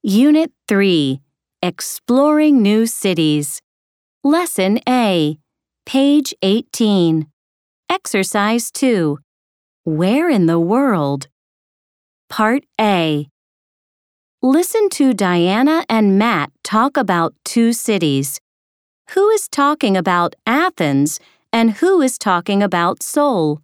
Unit 3, Exploring New Cities. Lesson A, page 18. Exercise 2, Where in the World? Part A. Listen to Diana and Matt talk about two cities. Who is talking about Athens and who is talking about Seoul?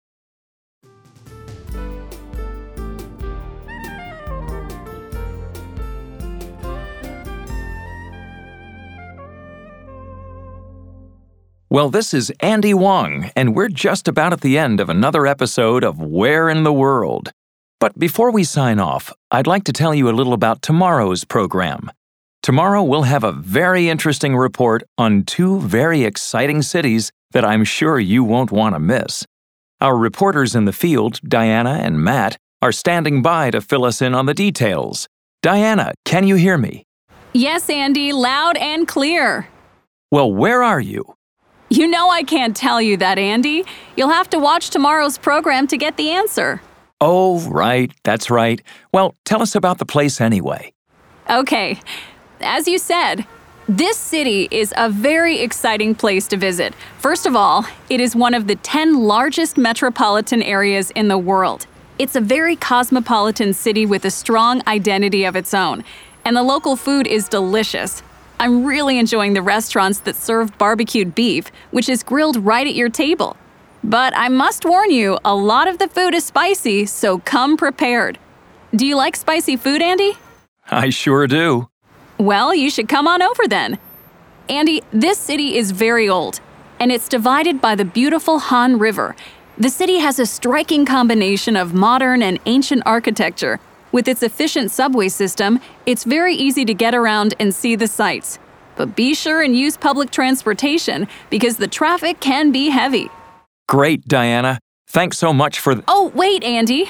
Well, this is Andy Wong, and we're just about at the end of another episode of Where in the World. But before we sign off, I'd like to tell you a little about tomorrow's program. Tomorrow we'll have a very interesting report on two very exciting cities that I'm sure you won't want to miss. Our reporters in the field, Diana and Matt, are standing by to fill us in on the details. Diana, can you hear me? Yes, Andy, loud and clear. Well, where are you? You know I can't tell you that, Andy. You'll have to watch tomorrow's program to get the answer. Oh, right, that's right. Well, tell us about the place anyway. Okay, as you said, this city is a very exciting place to visit. First of all, it is one of the 10 largest metropolitan areas in the world. It's a very cosmopolitan city with a strong identity of its own, and the local food is delicious. I'm really enjoying the restaurants that serve barbecued beef, which is grilled right at your table. But I must warn you, a lot of the food is spicy, so come prepared. Do you like spicy food, Andy? I sure do. Well, you should come on over then. Andy, this city is very old, and it's divided by the beautiful Han River. The city has a striking combination of modern and ancient architecture. With its efficient subway system, it's very easy to get around and see the sights. But be sure and use public transportation because the traffic can be heavy. Great, Diana. Thanks so much for Oh, wait, Andy.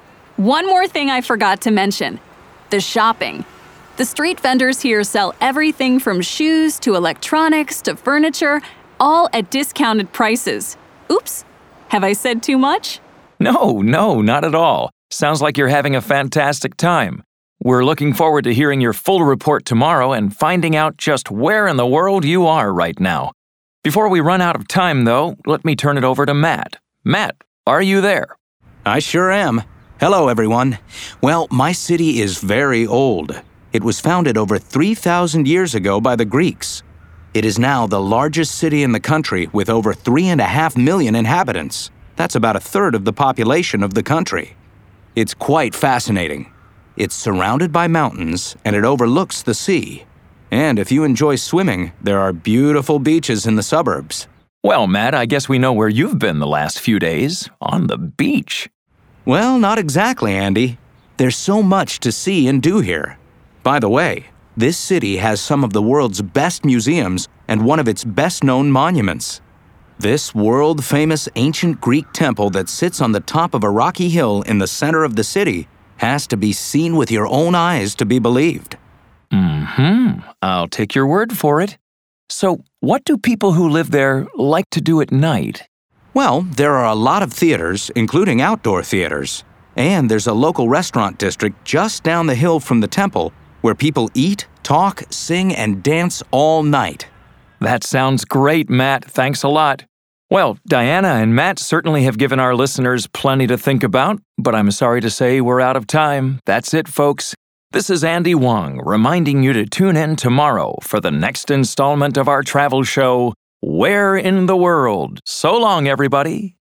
One more thing I forgot to mention. The shopping. The street vendors here sell everything from shoes to electronics to furniture, all at discounted prices. Oops, have I said too much? No, not at all. Sounds like you're having a fantastic time. We're looking forward to hearing your full report tomorrow and finding out just where in the world you are right now. Before we run out of time, though, let me turn it over to Matt. Matt, are you there? I sure am. Hello, everyone. Well, my city is very old. It was founded over 3,000 years ago by the Greeks. It is now the largest city in the country with over 3.5 million inhabitants. That's about a third of the population of the country. It's quite fascinating. It's surrounded by mountains and it overlooks the sea. And if you enjoy swimming, there are beautiful beaches in the suburbs. Well, Matt, I guess we know where you've been the last few days. On the beach. Well, not exactly, Andy. There's so much to see and do here. By the way, this city has some of the world's best museums and one of its best-known monuments. This world-famous ancient Greek temple that sits on the top of a rocky hill in the center of the city has to be seen with your own eyes to be believed. I'll take your word for it. So, what do people who live there like to do at night? Well, there are a lot of theaters, including outdoor theaters. And there's a local restaurant district just down the hill from the temple where people eat, talk, sing, and dance all night. That sounds great, Matt. Thanks a lot. Well, Diana and Matt certainly have given our listeners plenty to think about, but I'm sorry to say we're out of time. That's it, folks. This is Andy Wong reminding you to tune in tomorrow for the next installment of our travel show, Where in the World? So long, everybody.